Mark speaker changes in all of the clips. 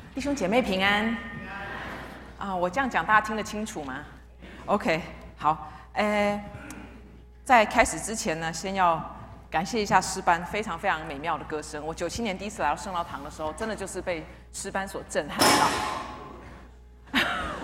Speaker 1: 弟兄姐妹平安啊！我这样讲大家听得清楚吗 ？OK， 好。在开始之前呢，先要感谢一下诗班非常非常美妙的歌声。我97年第一次来到圣道堂的时候，真的就是被诗班所震撼到。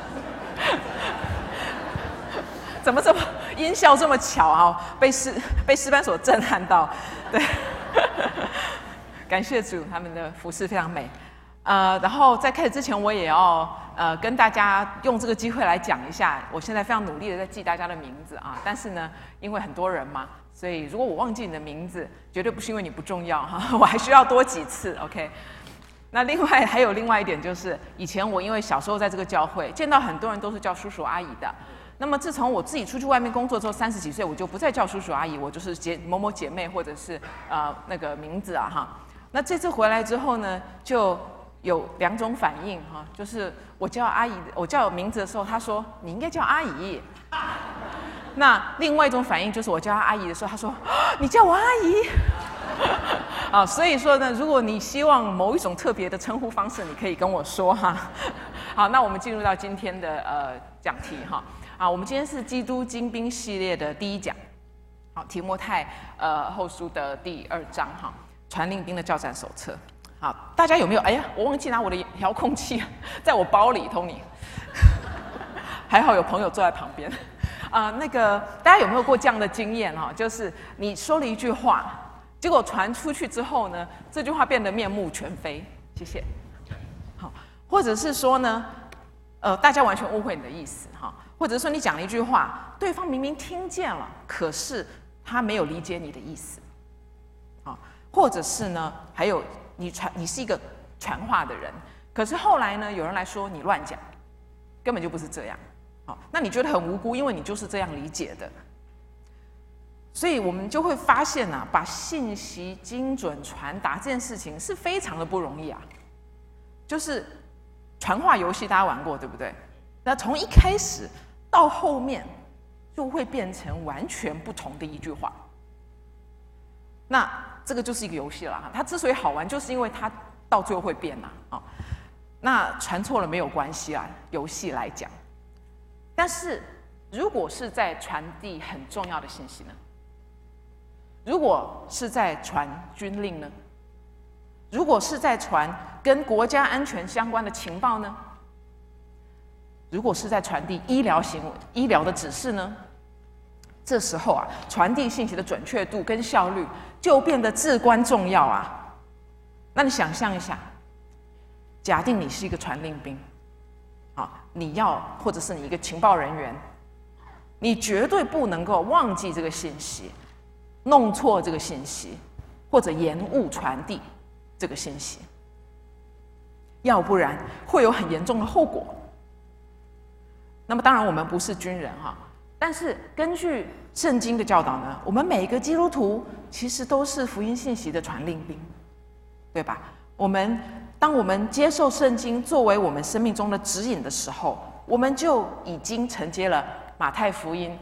Speaker 1: 怎么这么音效这么巧啊？被诗班所震撼到，对。感谢主，他们的服事非常美。然后在开始之前，我也要跟大家用这个机会来讲一下，我现在非常努力的在记大家的名字啊。但是呢，因为很多人嘛，所以如果我忘记你的名字，绝对不是因为你不重要哈，我还需要多几次 OK。那另外还有另外一点就是，以前我因为小时候在这个教会见到很多人都是叫叔叔阿姨的。那么自从我自己出去外面工作之后，30几岁我就不再叫叔叔阿姨，我就是某某姐妹或者是那个名字啊哈。那这次回来之后呢，就有2种反应哈，就是我叫阿姨，我叫名字的时候，她说你应该叫阿姨。那另外一种反应就是我叫她阿姨的时候，她说你叫我阿姨。啊，所以说呢，如果你希望某一种特别的称呼方式，你可以跟我说哈。好，那我们进入到今天的讲题哈。啊，我们今天是基督精兵系列的第1讲，好，提摩太后书的第2章哈，传令兵的教战手册。好，大家有没有？哎呀，我忘记拿我的遥控器，在我包里，Tony。还好有朋友坐在旁边。那个大家有没有过这样的经验哈？就是你说了一句话，结果传出去之后呢，这句话变得面目全非。谢谢。好，或者是说呢，大家完全误会你的意思哈。或者说你讲了一句话，对方明明听见了，可是他没有理解你的意思。好，或者是呢，还有你是一个传话的人，可是后来呢，有人来说你乱讲，根本就不是这样。好，那你觉得很无辜，因为你就是这样理解的。所以我们就会发现啊，把信息精准传达这件事情是非常的不容易啊。就是传话游戏大家玩过对不对？那从一开始到后面就会变成完全不同的一句话。那这个就是一个游戏了哈，它之所以好玩，就是因为它到最后会变嘛啊。那传错了没有关系啊，游戏来讲。但是如果是在传递很重要的信息呢？如果是在传军令呢？如果是在传跟国家安全相关的情报呢？如果是在传递医疗行为、医疗的指示呢？这时候啊，传递信息的准确度跟效率就变得至关重要啊。那你想象一下，假定你是一个传令兵，啊，你要或者是你一个情报人员，你绝对不能够忘记这个信息，弄错这个信息，或者延误传递这个信息，要不然会有很严重的后果。那么当然我们不是军人哈，但是根据圣经的教导呢，我们每一个基督徒其实都是福音信息的传令兵，对吧？当我们接受圣经作为我们生命中的指引的时候，我们就已经承接了马太福音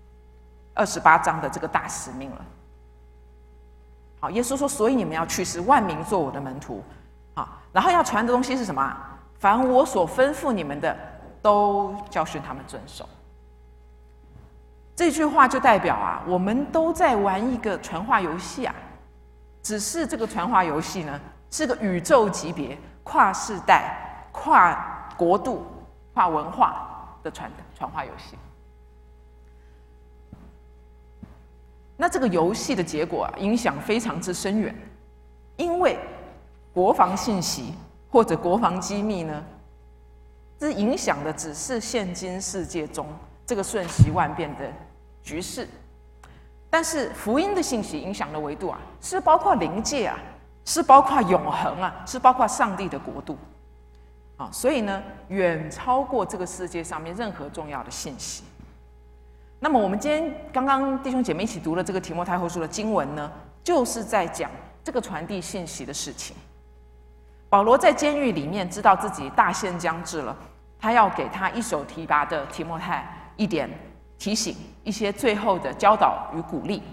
Speaker 1: 28章的这个大使命了。好，耶稣说，所以你们要去使万民做我的门徒。好，然后要传的东西是什么？凡我所吩咐你们的，都教训他们遵守。这句话就代表啊，我们都在玩一个传话游戏啊，只是这个传话游戏呢，是个宇宙级别、跨世代、跨国度、跨文化的传话游戏。那这个游戏的结果啊，影响非常之深远，因为国防信息或者国防机密呢，这影响的只是现今世界中这个瞬息万变的局势，但是福音的信息影响的维度啊，是包括灵界啊，是包括永恒啊，是包括上帝的国度啊，所以呢，远超过这个世界上面任何重要的信息。那么我们今天刚刚弟兄姐妹一起读了这个提摩太后书的经文呢，就是在讲这个传递信息的事情。保罗在监狱里面知道自己大限将至了，他要给他一手提拔的提摩太一点提醒，一些最后的教导与鼓励。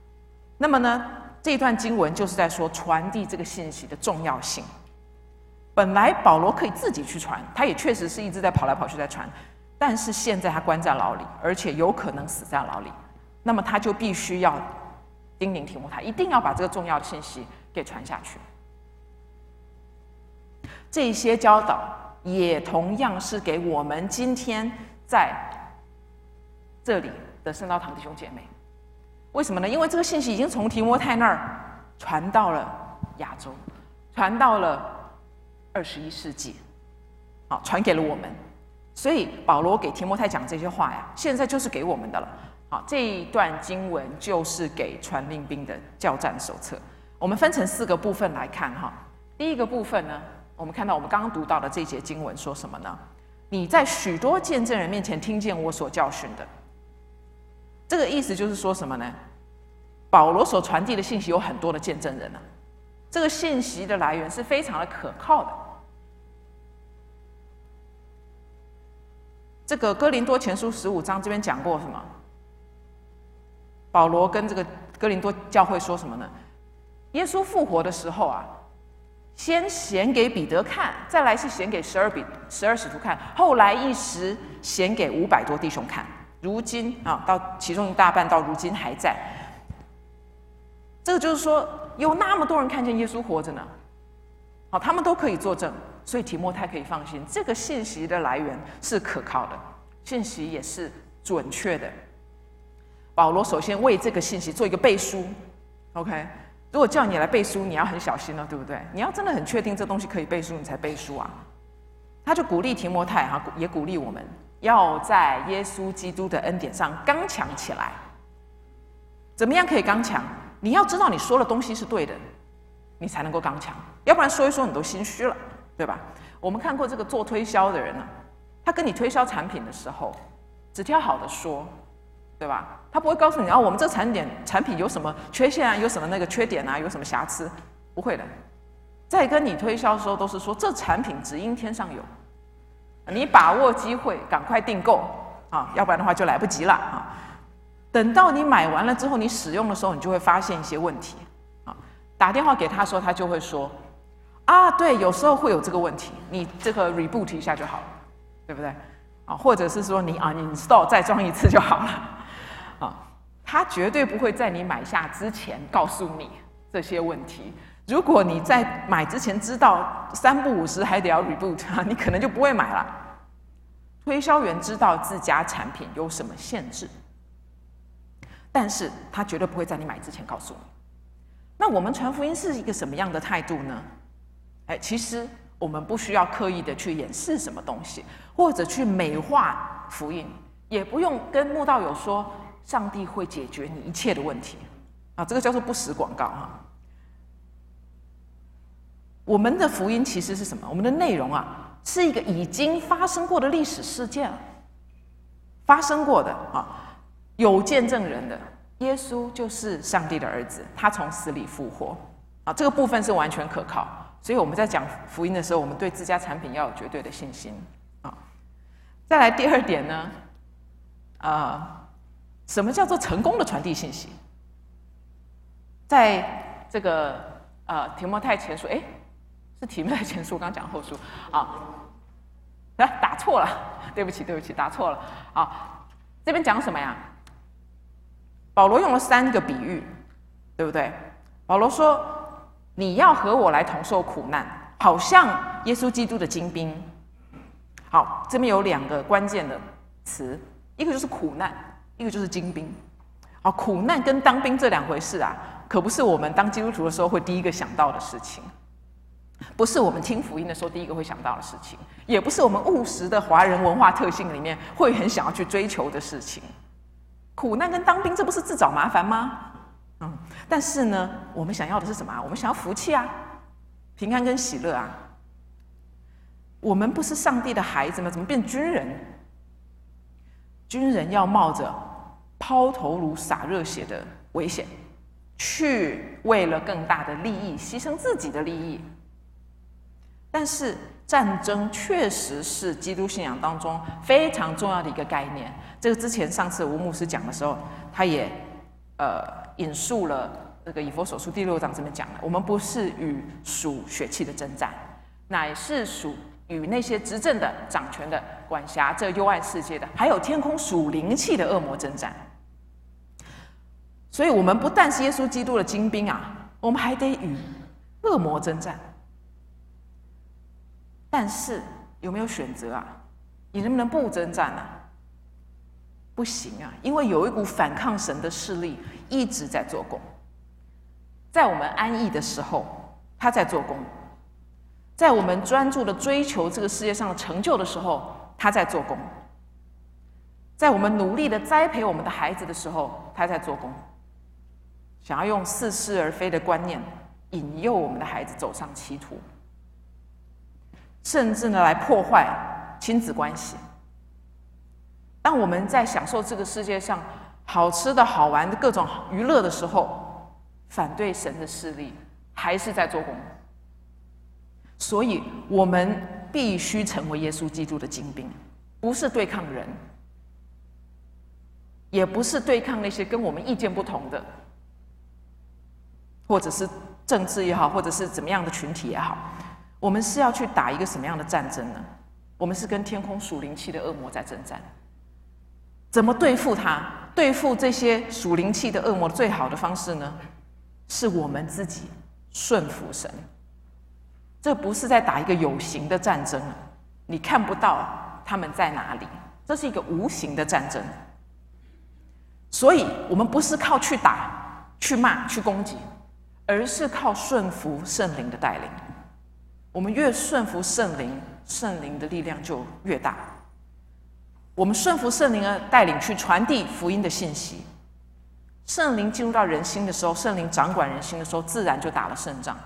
Speaker 1: 那么呢，这一段经文就是在说传递这个信息的重要性。 本来保罗可以自己去传，他也确实是一直在跑来跑去在传，但是现在他关在牢里，而且有可能死在牢里，那么他就必须要叮咛提摩太，一定要把这个重要的信息给传下去。这些教导也同样是给我们今天在这里的圣道堂弟兄姐妹。为什么呢？因为这个信息已经从提摩太那儿传到了亚洲，传到了21世纪，好，传给了我们。所以保罗给提摩太讲这些话呀，现在就是给我们的了。好，这一段经文就是给传令兵的教战手册。我们分成4个部分来看哈。第一个部分呢，我们看到我们刚刚读到的这节经文说什么呢？你在许多见证人面前听见我所教训的。这个意思就是说什么呢？保罗所传递的信息有很多的见证人啊，这个信息的来源是非常的可靠的。这个哥林多前书15章这边讲过什么？保罗跟这个哥林多教会说什么呢？耶稣复活的时候啊，先显给彼得看，再来是显给12使徒看，后来一时显给500多弟兄看。如今啊，到其中一大半到如今还在。这个就是说，有那么多人看见耶稣活着呢，好，他们都可以作证，所以提摩太可以放心，这个信息的来源是可靠的，信息也是准确的。保罗首先为这个信息做一个背书 ，OK。如果叫你来背书，你要很小心了，对不对？你要真的很确定这东西可以背书，你才背书啊。他就鼓励提摩太哈，也鼓励我们，要在耶稣基督的恩典上刚强起来。怎么样可以刚强？你要知道你说的东西是对的，你才能够刚强，要不然说一说你都心虚了，对吧？我们看过这个做推销的人啊，他跟你推销产品的时候，只挑好的说，对吧？他不会告诉你我们这产品有什么缺陷啊，有什么那个缺点啊，有什么瑕疵，不会的。在跟你推销的时候，都是说这产品只因天上有，你把握机会，赶快订购啊，要不然的话就来不及了啊。等到你买完了之后，你使用的时候，你就会发现一些问题啊。打电话给他的时候，他就会说啊，对，有时候会有这个问题，你这个 reboot 一下就好了，对不对？啊，或者是说你install 再装一次就好了。啊，他绝对不会在你买下之前告诉你这些问题。如果你在买之前知道3不5时还得要 reboot， 你可能就不会买了。推销员知道自家产品有什么限制，但是他绝对不会在你买之前告诉你。那我们传福音是一个什么样的态度呢？其实我们不需要刻意的去掩饰什么东西，或者去美化福音，也不用跟慕道友说上帝会解决你一切的问题啊，这个叫做不实广告哈。我们的福音其实是什么？我们的内容啊，是一个已经发生过的历史事件了，发生过的啊，有见证人的。耶稣就是上帝的儿子，他从死里复活啊，这个部分是完全可靠。所以我们在讲福音的时候，我们对自家产品要有绝对的信心啊。再来第2点呢，什么叫做成功的传递信息？在这个提摩太前书，是提摩太前书，我刚讲后书啊，打错了，对不起，打错了啊。这边讲什么呀？保罗用了3个比喻，对不对？保罗说，你要和我来同受苦难，好像耶稣基督的精兵。好，这边有2个关键的词，一个就是苦难，一个就是精兵。好，苦难跟当兵这2回事啊，可不是我们当基督徒的时候会第一个想到的事情，不是我们听福音的时候第一个会想到的事情，也不是我们务实的华人文化特性里面会很想要去追求的事情。苦难跟当兵，这不是自找麻烦吗？但是呢，我们想要的是什么？我们想要福气啊，平安跟喜乐啊。我们不是上帝的孩子吗？怎么变军人？军人要冒着抛头颅洒热血的危险，去为了更大的利益牺牲自己的利益。但是战争确实是基督信仰当中非常重要的一个概念。这个之前上次吴牧师讲的时候，他也引述了这个以弗所书第6章这边讲的，我们不是与属血气的征战， 乃是属与那些执政的、掌权的、管辖这幽暗世界的，还有天空属灵气的恶魔征战。所以，我们不但是耶稣基督的精兵啊，我们还得与恶魔征战。但是有没有选择啊？你能不能不征战啊？不行啊，因为有一股反抗神的势力一直在做工。在我们安逸的时候，他在做工；在我们专注的追求这个世界上的成就的时候，他在做工；在我们努力的栽培我们的孩子的时候，他在做工。想要用似是而非的观念引诱我们的孩子走上歧途，甚至呢来破坏亲子关系。当我们在享受这个世界上好吃的好玩的各种娱乐的时候，反对神的势力还是在做工。所以我们必须成为耶稣基督的精兵，不是对抗人，也不是对抗那些跟我们意见不同的，或者是政治也好，或者是怎么样的群体也好。我们是要去打一个什么样的战争呢？我们是跟天空属灵气的恶魔在征战。怎么对付他？对付这些属灵气的恶魔最好的方式呢，是我们自己顺服神。这不是在打一个有形的战争，你看不到他们在哪里，这是一个无形的战争。所以我们不是靠去打、去骂、去攻击，而是靠顺服圣灵的带领。我们越顺服圣灵，圣灵的力量就越大。我们顺服圣灵的带领去传递福音的信息，圣灵进入到人心的时候，圣灵掌管人心的时候，自然就打了胜仗。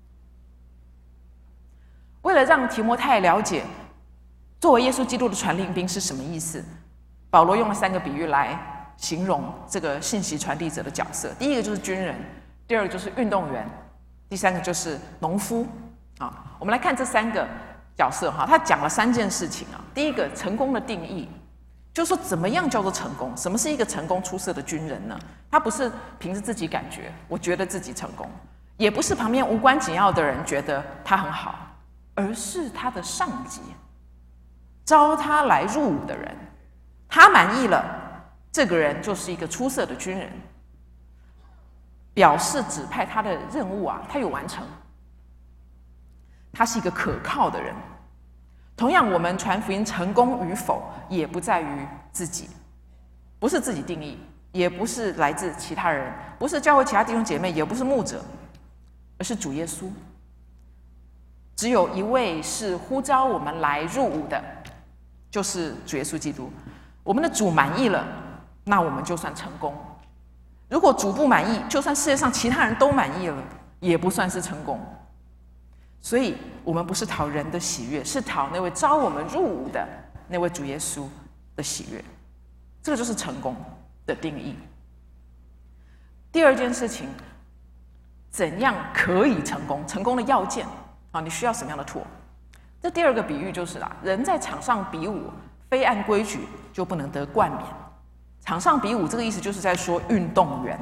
Speaker 1: 为了让提摩太了解作为耶稣基督的传令兵是什么意思，保罗用了3个比喻来形容这个信息传递者的角色。第一个就是军人，第二个就是运动员，第三个就是农夫。我们来看这3个角色哈，他讲了3件事情啊。第一个，成功的定义，就是说怎么样叫做成功？什么是一个成功出色的军人呢？他不是凭着自己感觉，我觉得自己成功，也不是旁边无关紧要的人觉得他很好，而是他的上级招他来入伍的人，他满意了，这个人就是一个出色的军人，表示指派他的任务啊，他有完成，他是一个可靠的人。同样，我们传福音成功与否，也不在于自己，不是自己定义，也不是来自其他人，不是教会其他弟兄姐妹，也不是牧者，而是主耶稣。只有一位是呼召我们来入伍的，就是主耶稣基督。我们的主满意了，那我们就算成功；如果主不满意，就算世界上其他人都满意了，也不算是成功。所以我们不是讨人的喜悦，是讨那位招我们入伍的那位主耶稣的喜悦。这个就是成功的定义。第二件事情，怎样可以成功？成功的要件啊，你需要什么样的托？这第二个比喻就是人在场上比武，非按规矩就不能得冠冕。场上比武这个意思就是在说运动员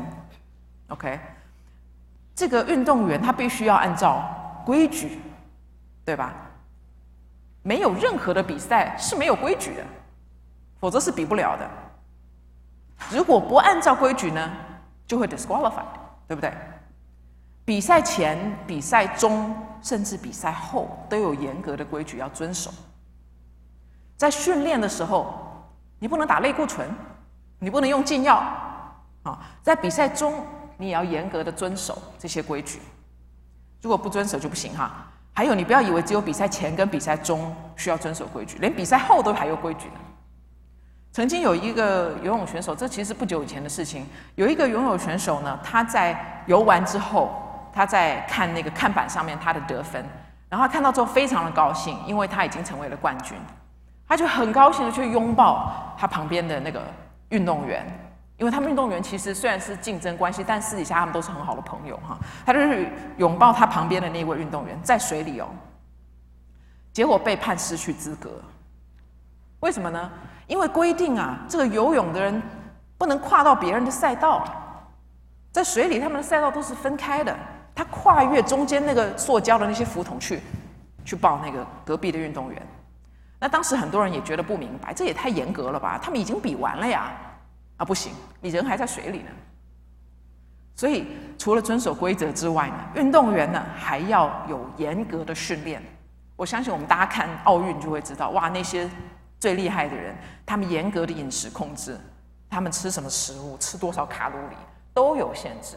Speaker 1: ，OK？ 这个运动员他必须要按照规矩，对吧？没有任何的比赛是没有规矩的，否则是比不了的。如果不按照规矩呢，就会 disqualified， 对不对？比赛前、比赛中，甚至比赛后，都有严格的规矩要遵守。在训练的时候，你不能打类固醇，你不能用禁药啊。在比赛中，你也要严格的遵守这些规矩。如果不遵守就不行哈。还有，你不要以为只有比赛前跟比赛中需要遵守规矩，连比赛后都还有规矩呢。曾经有一个游泳选手，这其实是不久以前的事情。有一个游泳选手呢，他在游完之后，他在看那个看板上面他的得分，然后他看到之后非常的高兴，因为他已经成为了冠军。他就很高兴的去拥抱他旁边的那个运动员。因为他们运动员其实虽然是竞争关系，但私底下他们都是很好的朋友哈。他就是拥抱他旁边的那位运动员，在水里哦，结果被判失去资格。为什么呢？因为规定啊，这个游泳的人不能跨到别人的赛道，在水里他们的赛道都是分开的，他跨越中间那个塑胶的那些浮筒去， 去报那个隔壁的运动员。那当时很多人也觉得不明白，这也太严格了吧？他们已经比完了呀，啊不行，你人还在水里呢。所以除了遵守规则之外呢，运动员呢还要有严格的训练。我相信我们大家看奥运就会知道，哇，那些最厉害的人，他们严格的饮食控制，他们吃什么食物，吃多少卡路里都有限制。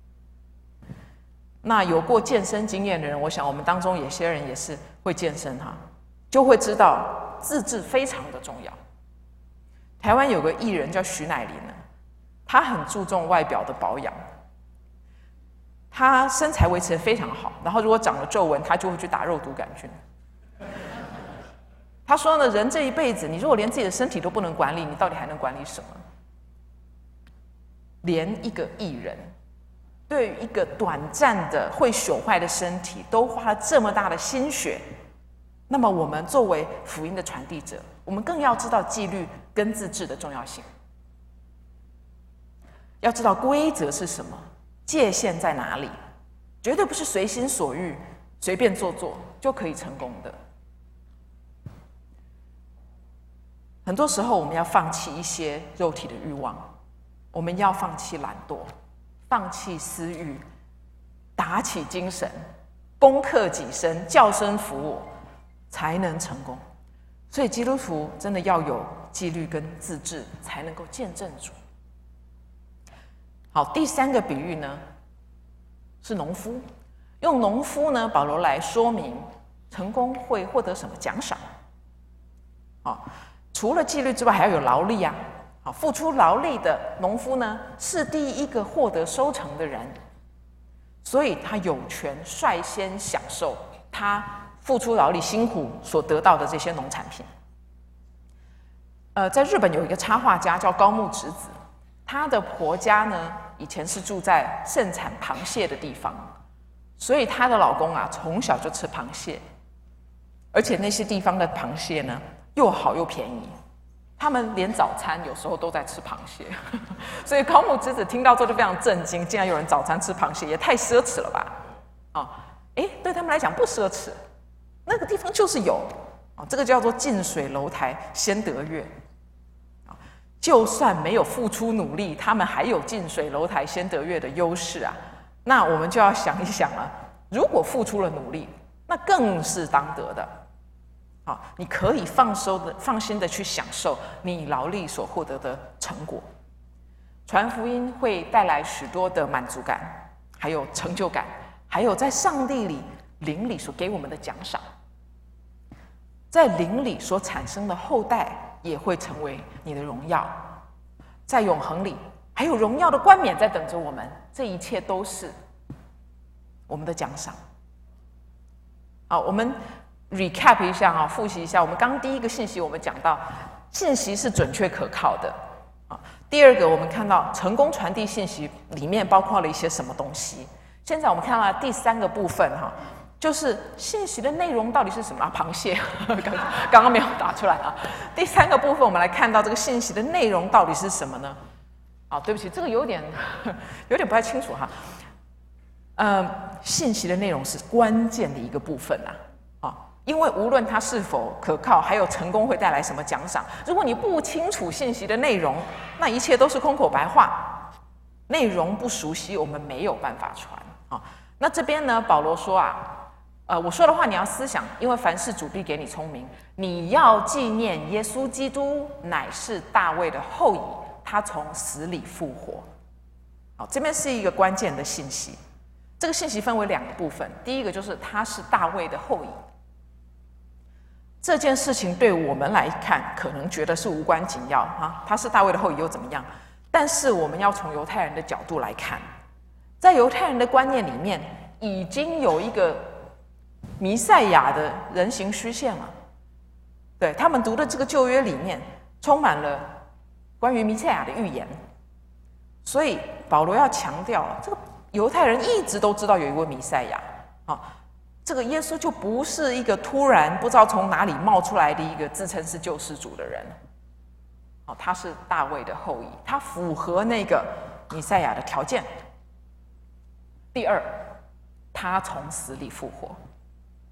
Speaker 1: 那有过健身经验的人，我想我们当中有些人也是会健身哈，就会知道自制非常的重要。台湾有个艺人叫徐乃麟呢，他很注重外表的保养，他身材维持得非常好，然后如果长了皱纹，他就会去打肉毒杆菌。他说呢，人这一辈子，你如果连自己的身体都不能管理，你到底还能管理什么？连一个艺人对于一个短暂的会朽坏的身体都花了这么大的心血，那么我们作为福音的传递者，我们更要知道纪律跟自制的重要性，要知道规则是什么，界限在哪里，绝对不是随心所欲随便做做就可以成功的。很多时候我们要放弃一些肉体的欲望，我们要放弃懒惰，放弃私欲，打起精神，攻克己身，叫声服我，才能成功。所以基督徒真的要有纪律跟自制，才能够见证主。好，第三个比喻呢是农夫，用农夫呢保罗来说明成功会获得什么奖赏。好，除了纪律之外，还要有劳力啊。好，付出劳力的农夫呢，是第一个获得收成的人，所以他有权率先享受他付出劳力辛苦所得到的这些农产品。在日本有一个插画家叫高木直子，她的婆家呢以前是住在盛产螃蟹的地方，所以她的老公啊从小就吃螃蟹，而且那些地方的螃蟹呢又好又便宜，他们连早餐有时候都在吃螃蟹，所以高木直子听到之后就非常震惊，竟然有人早餐吃螃蟹，也太奢侈了吧！对他们来讲不奢侈，那个地方就是有，这个叫做近水楼台先得月。就算没有付出努力，他们还有近水楼台先得月的优势啊。那我们就要想一想了，如果付出了努力，那更是当得的。好，你可以放心的去享受你劳力所获得的成果。传福音会带来许多的满足感，还有成就感，还有在上帝里灵里所给我们的奖赏。在灵里所产生的后代也会成为你的荣耀，在永恒里还有荣耀的冠冕在等着我们，这一切都是我们的奖赏。好，我们 recap 一下啊，复习一下。我们刚第一个信息，我们讲到信息是准确可靠的啊。第二个，我们看到成功传递信息里面包括了一些什么东西。现在我们看到第三个部分哈，就是信息的内容到底是什么啊？螃蟹，刚刚没有打出来啊。第三个部分，我们来看到这个信息的内容到底是什么呢？啊，对不起，这个有点不太清楚哈。信息的内容是关键的一个部分啊，因为无论它是否可靠，还有成功会带来什么奖赏，如果你不清楚信息的内容，那一切都是空口白话。内容不熟悉，我们没有办法传啊。那这边呢，保罗说我说的话你要思想，因为凡事主必给你聪明。你要纪念耶稣基督乃是大卫的后裔，他从死里复活。好，这边是一个关键的信息。这个信息分为两个部分，第一个就是他是大卫的后裔。这件事情对我们来看，可能觉得是无关紧要啊，他是大卫的后裔又怎么样？但是我们要从犹太人的角度来看，在犹太人的观念里面，已经有一个弥赛亚的人形虚现了。对，他们读的这个旧约里面充满了关于弥赛亚的预言，所以保罗要强调，这个犹太人一直都知道有一位弥赛亚啊，这个耶稣就不是一个突然不知道从哪里冒出来的一个自称是救世主的人。他是大卫的后裔，他符合那个弥赛亚的条件。第二，他从死里复活。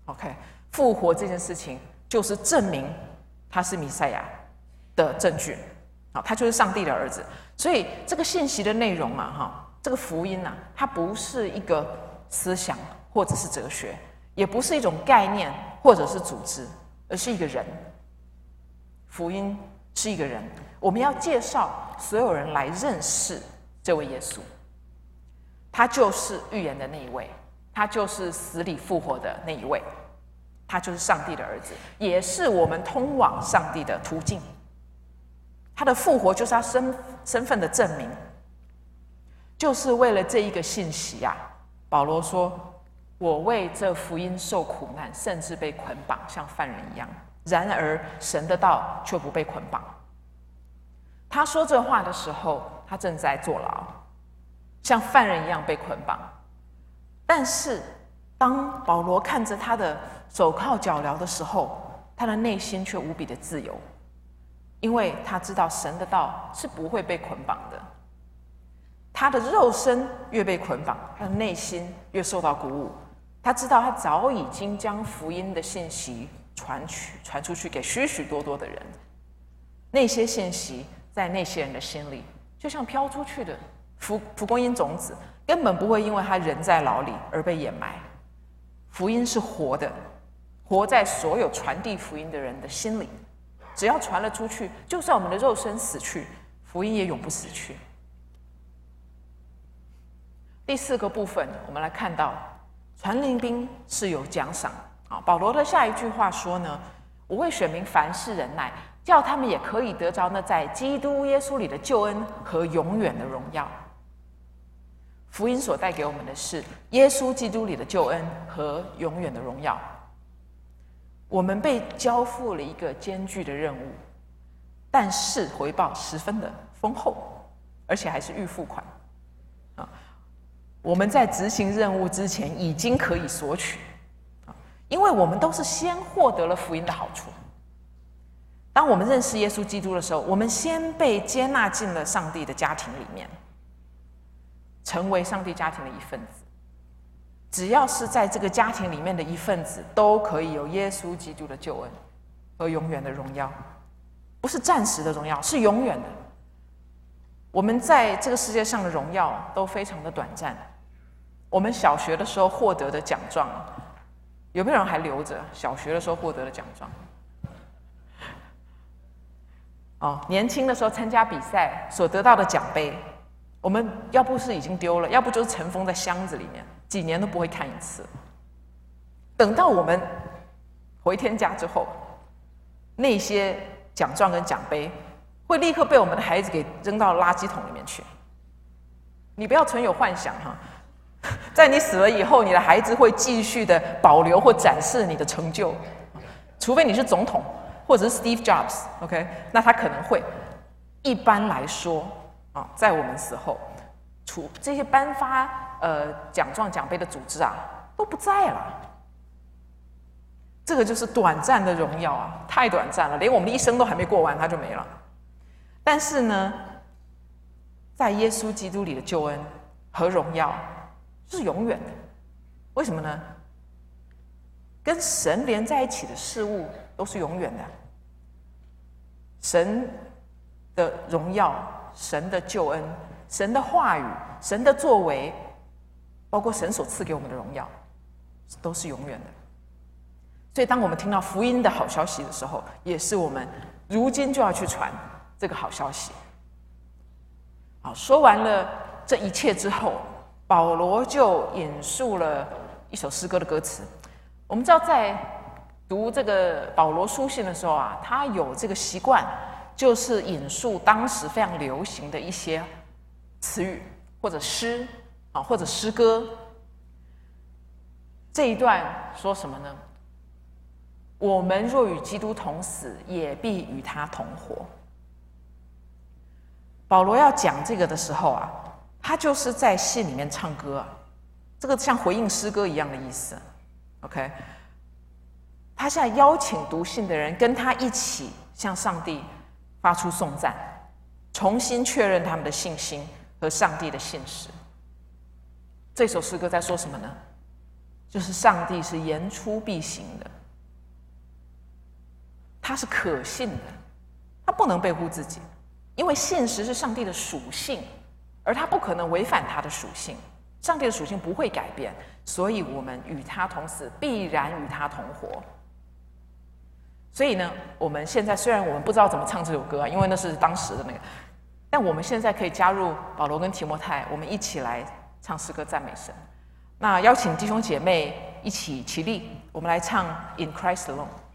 Speaker 1: OK， 复活这件事情就是证明他是弥赛亚的证据。好，他就是上帝的儿子。所以这个信息的内容这个福音它不是一个思想或者是哲学，也不是一种概念或者是组织，而是一个人。福音是一个人，我们要介绍所有人来认识这位耶稣。他就是预言的那一位，他就是死里复活的那一位，他就是上帝的儿子，也是我们通往上帝的途径。他的复活就是他身份的证明。就是为了这一个信息保罗说，我为这福音受苦难，甚至被捆绑，像犯人一样。然而神的道却不被捆绑。他说这话的时候，他正在坐牢，像犯人一样被捆绑。但是当保罗看着他的手铐脚镣的时候，他的内心却无比的自由，因为他知道神的道是不会被捆绑的。他的肉身越被捆绑，他的内心越受到鼓舞。他知道他早已经将福音的信息传出去给许许多多的人。那些信息在那些人的心里，就像飘出去的蒲公英种子，根本不会因为他人在牢里而被掩埋。福音是活的，活在所有传递福音的人的心里。只要传了出去，就算我们的肉身死去，福音也永不死去。第4个部分，我们来看到传灵兵是有奖赏。保罗的下一句话说呢，我为选民凡事忍耐，叫他们也可以得着那在基督耶稣里的救恩和永远的荣耀。福音所带给我们的是耶稣基督里的救恩和永远的荣耀。我们被交付了一个艰巨的任务，但是回报十分的丰厚，而且还是预付款。我们在执行任务之前已经可以索取，因为我们都是先获得了福音的好处。当我们认识耶稣基督的时候，我们先被接纳进了上帝的家庭里面，成为上帝家庭的一份子。只要是在这个家庭里面的一份子，都可以有耶稣基督的救恩和永远的荣耀。不是暂时的荣耀，是永远的。我们在这个世界上的荣耀都非常的短暂。我们小学的时候获得的奖状，有没有人还留着小学的时候获得的奖状？年轻的时候参加比赛所得到的奖杯，我们要不是已经丢了，要不就是尘封在箱子里面，几年都不会看一次。等到我们回天家之后，那些奖状跟奖杯会立刻被我们的孩子给扔到垃圾桶里面去。你不要存有幻想在你死了以后，你的孩子会继续的保留或展示你的成就，除非你是总统或者是 Steve Jobs， OK， 那他可能会。一般来说在我们死后，这些颁发奖状奖杯的组织都不在了。这个就是短暂的荣耀太短暂了，连我们的一生都还没过完，它就没了。但是呢，在耶稣基督里的救恩和荣耀是永远的。为什么呢？跟神连在一起的事物都是永远的。神的荣耀、神的救恩、神的话语、神的作为，包括神所赐给我们的荣耀，都是永远的。所以当我们听到福音的好消息的时候，也是我们如今就要去传这个好消息。好，说完了这一切之后，保罗就引述了一首诗歌的歌词。我们知道在读这个保罗书信的时候他有这个习惯，就是引述当时非常流行的一些词语或者诗或者诗歌。这一段说什么呢？我们若与基督同死，也必与他同活。保罗要讲这个的时候他就是在信里面唱歌这个像回应诗歌一样的意思。OK， 他现在邀请读信的人跟他一起向上帝发出颂赞，重新确认他们的信心和上帝的信实。这首诗歌在说什么呢？ 就是上帝是言出必行的，他是可信的，他不能背乎自己，因为信实是上帝的属性，而他不可能违反他的属性，上帝的属性不会改变，所以我们与他同死，必然与他同活。所以呢，我们现在虽然我们不知道怎么唱这首歌啊，因为那是当时的那个，但我们现在可以加入保罗跟提摩太，我们一起来唱诗歌赞美神。那邀请弟兄姐妹一起起立，我们来唱《In Christ Alone》。